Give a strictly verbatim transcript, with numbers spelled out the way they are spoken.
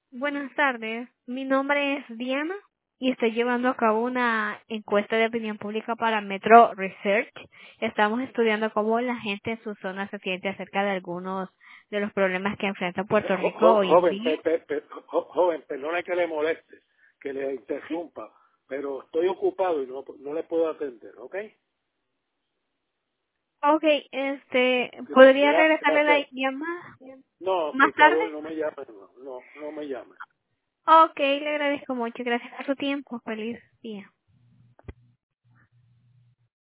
Buenas tardes, mi nombre es Diana y estoy llevando a cabo una encuesta de opinión pública para Metro Research. Estamos estudiando cómo la gente en su zona se siente acerca de algunos de los problemas que enfrenta Puerto Jo- Rico jo- hoy en joven, día. pe- pe- pe- jo- joven, perdone que le moleste, que le interrumpa, pero estoy ocupado y no, no le puedo atender, ¿ok? Ok, este, Gra- ¿podría gra- regresarle la Gracias. llamada No, más por tarde? favor, no me llame, no, no, no me llame. Ok, le agradezco mucho. Gracias por su tiempo. Feliz día.